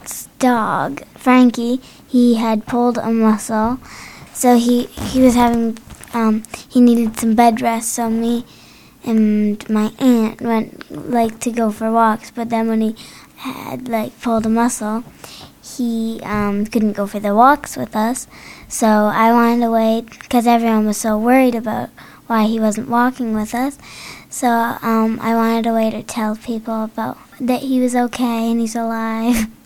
aunt's dog, Frankie, he had pulled a muscle, so he was having he needed some bed rest. So me and my aunt went to go for walks, but then when he had pulled a muscle, he couldn't go for the walks with us. So I wanted to wait because everyone was so worried about why he wasn't walking with us. So I wanted a way to tell people about that he was okay and he's alive.